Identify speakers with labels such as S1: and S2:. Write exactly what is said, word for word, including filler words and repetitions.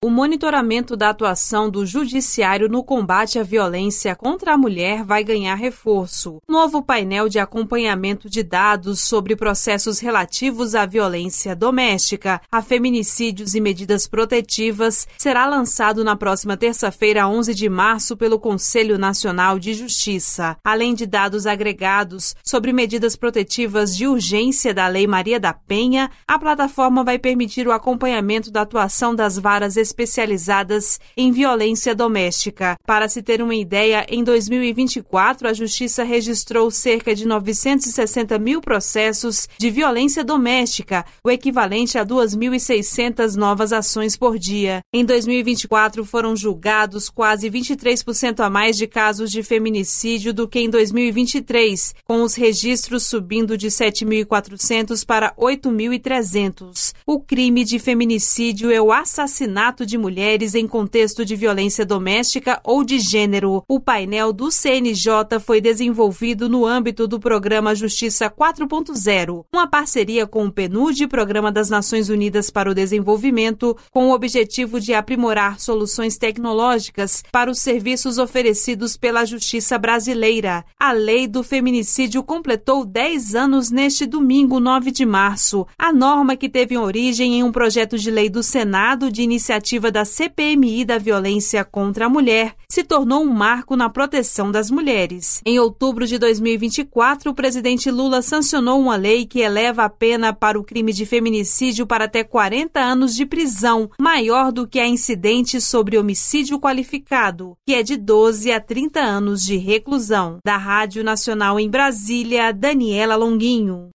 S1: O monitoramento da atuação do Judiciário no combate à violência contra a mulher vai ganhar reforço. Novo painel de acompanhamento de dados sobre processos relativos à violência doméstica, a feminicídios e medidas protetivas será lançado na próxima terça-feira, onze de março, pelo Conselho Nacional de Justiça. Além de dados agregados sobre medidas protetivas de urgência da Lei Maria da Penha, a plataforma vai permitir o acompanhamento da atuação das varas especializadas em violência doméstica. Para se ter uma ideia, em dois mil e vinte e quatro, a Justiça registrou cerca de novecentos e sessenta mil processos de violência doméstica, o equivalente a duas mil e seiscentas novas ações por dia. Em dois mil e vinte e quatro, foram julgados quase vinte e três por cento a mais de casos de feminicídio do que em dois mil e vinte e três, com os registros subindo de sete mil e quatrocentos para oito mil e trezentos. O crime de feminicídio é o assassinato de mulheres em contexto de violência doméstica ou de gênero. O painel do C N J foi desenvolvido no âmbito do programa Justiça quatro ponto zero, uma parceria com o P N U D, Programa das Nações Unidas para o Desenvolvimento, com o objetivo de aprimorar soluções tecnológicas para os serviços oferecidos pela Justiça brasileira. A Lei do Feminicídio completou dez anos neste domingo, nove de março. A norma, que teve origem em um projeto de lei do Senado de iniciativa da C P M I da violência contra a mulher, se tornou um marco na proteção das mulheres. Em outubro de dois mil e vinte e quatro, o presidente Lula sancionou uma lei que eleva a pena para o crime de feminicídio para até quarenta anos de prisão, maior do que a incidente sobre homicídio qualificado, que é de doze a trinta anos de reclusão. Da Rádio Nacional em Brasília, Daniela Longuinho.